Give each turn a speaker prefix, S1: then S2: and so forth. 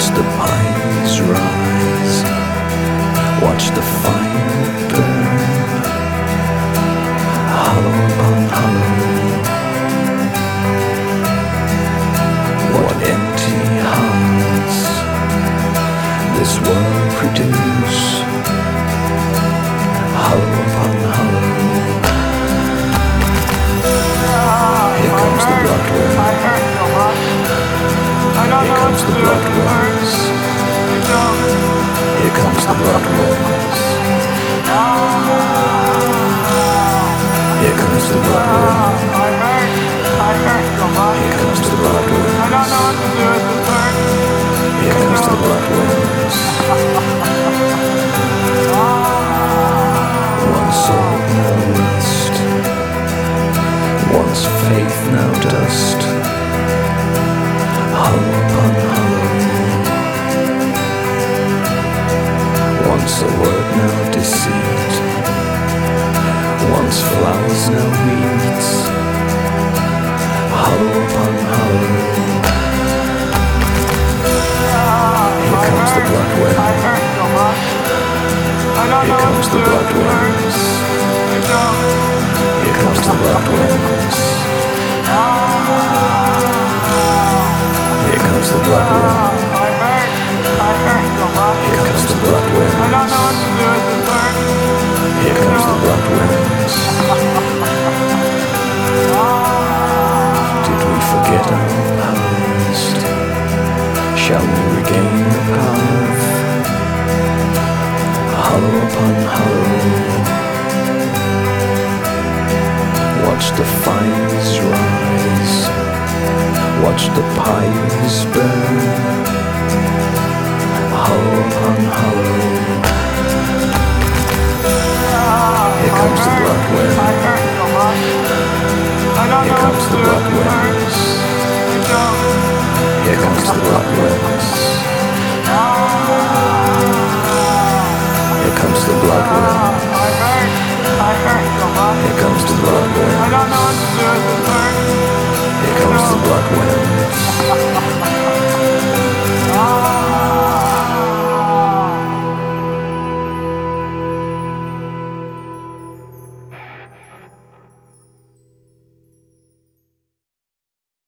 S1: Watch the pines rise, watch the fire burn, hollow upon hollow. What empty hearts this world produce, hollow upon hollow. Here comes the bloodworm. Here comes the bloodworms. Here comes the bloodworms. Here comes the bloodworm. Here comes the bloodworms. Here comes the bloodworms. One soul now rust, one's faith now dust, hollow upon hollow. Once a word now deceit, once flowers now weeds, hollow upon hollow. Here comes the bloodworm. Here comes the bloodworms. Here comes the bloodworms. Here comes the bloodworm. Here comes the bloodworm. Here comes the bloodworms. Did we forget our past? Shall we regain the path? Hollow upon hollow. Watch the fires rise, watch the pines burn, hollow upon hollow. Here comes the bloodworm. Here comes the bloodworms. Here comes the bloodworms. Here comes the bloodworm. Here comes the bloodworm. Here comes the bloodworm.